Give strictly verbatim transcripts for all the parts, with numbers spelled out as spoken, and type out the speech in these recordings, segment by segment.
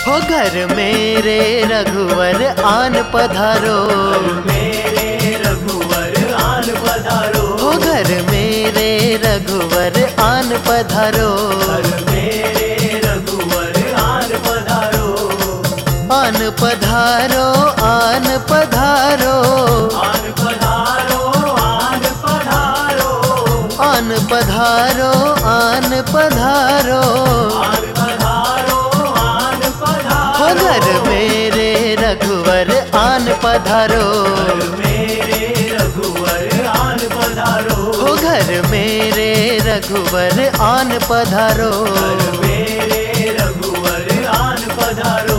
हो घर मेरे रघुवर आन पधारो, मेरे रघुवर आन पधारो, हो घर मेरे रघुवर आन पधारो, मेरे रघुवर आन पधारो, आन पधारो आन पधारो, आन पधारो आन पधारो, आन पधारो आन पधारो, आन पधारो आन पधारो, हो घर मेरे रघुवर आन पधारो, मेरे रघुवर आन पधारो, हो घर मेरे रघुवर आन पधारो, मेरे रघुवर आन पधारो।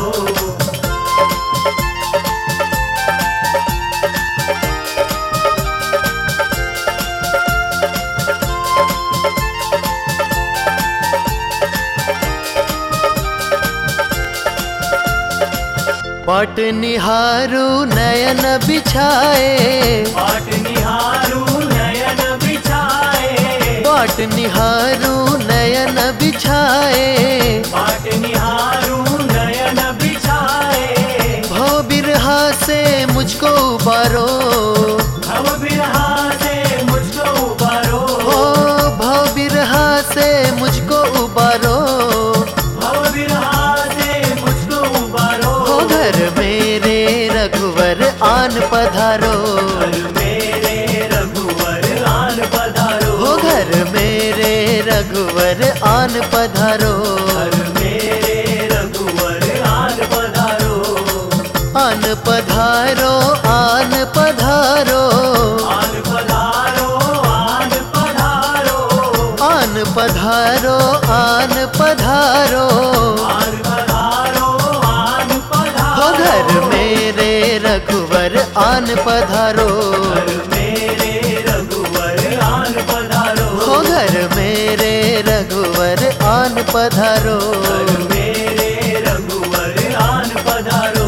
बाट निहारू नयन बिछाए, बाट निहारू नयन बिछाए, बाट निहारू नयन बिछाए, बाट निहारू नयन बिछाए, भव बिरहा से मुझको उबारो, भव बिरहा से मुझको उबारो, हो भव बिरहा से मुझको उबारो, भव बिरहा से मुझको उबारो, हो घर मेरे रघुवर आन पधारो, मेरे रघुवर आन पधारो, हो घर मेरे रघुवर आन पधारो, मेरे रघुवर आन पधारो, आन पधारो आन पधारो, आन पधारो आन पधारो, आन पधारो आन पधारो, आन पधारो आन पधारो, हो घर मेरे रघुवर आन पधारो, मेरे रघुवर आन पधारो, हो घर मेरे रघुवर आन पधारो, मेरे रघुवर आन पधारो।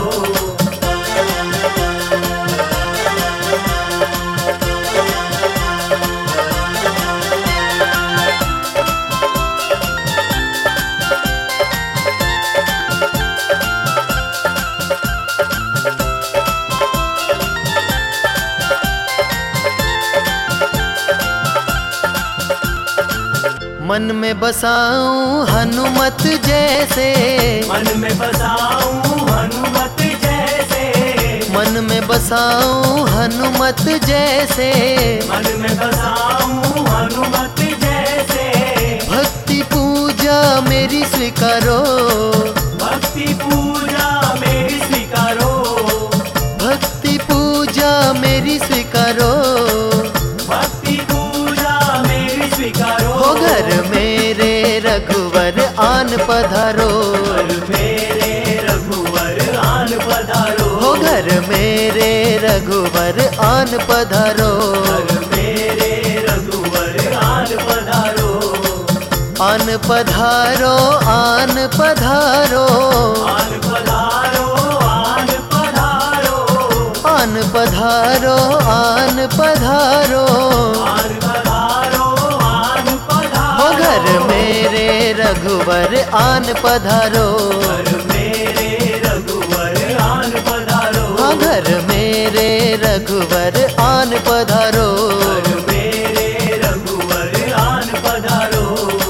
मन में बसाऊं हनुमत जैसे, मन में बसाऊं हनुमत जैसे, मन में बसाऊं हनुमत जैसे, मन में बसाऊं हनुमत जैसे, भक्ति पूजा मेरी स्वीकारो, भक्ति पूजा मेरी स्वीकारो, भक्ति पूजा मेरी स्वीकारो, भक्ति पूजा मेरी स्वीकारो, हो घर मेरे रघुवर आन पधारो, मेरे रघुवर आन पधारो, हो घर मेरे रघुवर आन पधारो, मेरे रघुवर आन पधारो, आन पधारो आन पधारो, आन पधारो आन पधारो, आन पधारो आन पधारो, आन पधारो आन पधारो, हो घर मेरे रघुवर आन पधारो, मेरे रघुवर आन पधारो, हाँ घर मेरे रघुवर आन पधारो, मेरे रघुवर आन पधारो।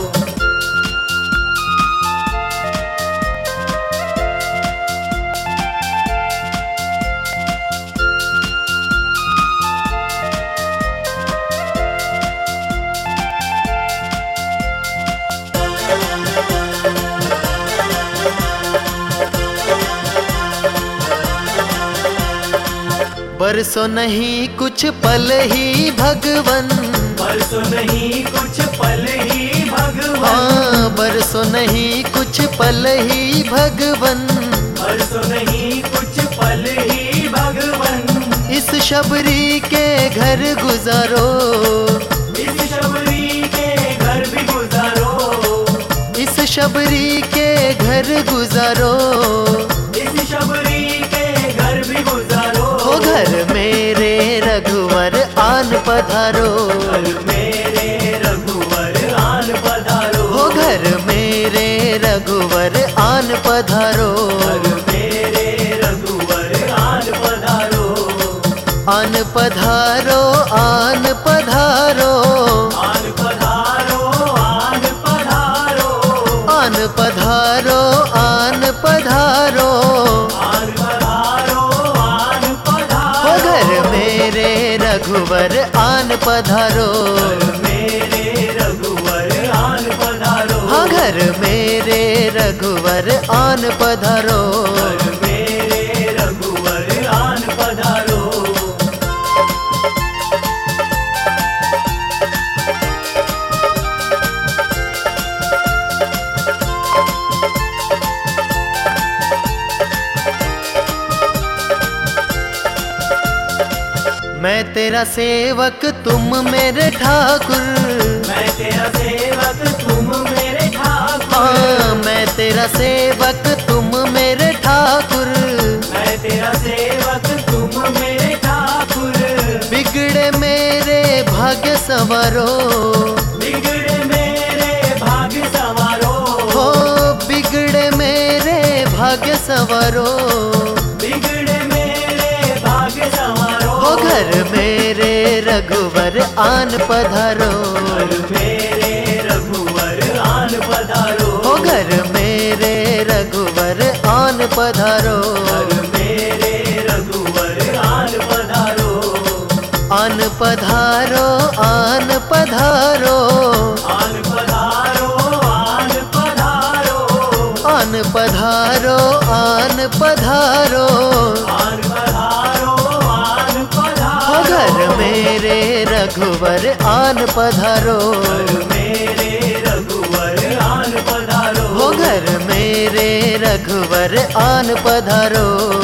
बरसों नहीं कुछ पल ही भगवन, बरसों नहीं कुछ पल ही भगवन, हाँ बरसों नहीं कुछ पल ही भगवन, बरसों नहीं कुछ पल ही भगवन, इस शबरी के घर गुजारो, इस शबरी के घर भी गुजारो, इस शबरी के घर गुजारो, इस शबरी के घर भी गुजारो, हो घर मेरे रघुवर आन पधारो, मेरे रघुवर आन पधारो, हो घर मेरे रघुवर आन पधारो, घर मेरे रघुवर आन पधारो, आन पधारो आन पधारो, आन पधारो आन पधारो, आन पधारो आन पधारो, आन पधारो आन हो पधारो, घर मेरे रघुवर आन पधारो, घर मेरे रघुवर आन पधारो, हाँ घर मेरे रघुवर आन पधारो। घर मेरे रघुवर आन पधारो। मैं तेरा सेवक तुम मेरे ठाकुर, मैं तेरा सेवक तुम मेरे ठाकुर, हाँ मैं तेरा सेवक तुम मेरे ठाकुर, मैं तेरा सेवक तुम मेरे ठाकुर, बिगड़े मेरे भाग्य संवारो, बिगड़े मेरे भाग्य संवारो, हो बिगड़े मेरे भाग्य संवारो, बिगड़े मेरे भाग्य संवारो, हो घर मेरे रघुवर आन पधारो, घर मेरे रघुवर आन पधारो, हो घर मेरे रघुवर आन पधारो, घर मेरे रघुवर आन पधारो, आन पधारो आन पधारो, आन पधारो आन पधारो, आन पधारो आन पधारो, आन पधारो आन हो पधारो, घर मेरे रघुवर आन पधारो, घर मेरे रघुवर आन पधारो, हो घर मेरे रघुवर आन पधारो।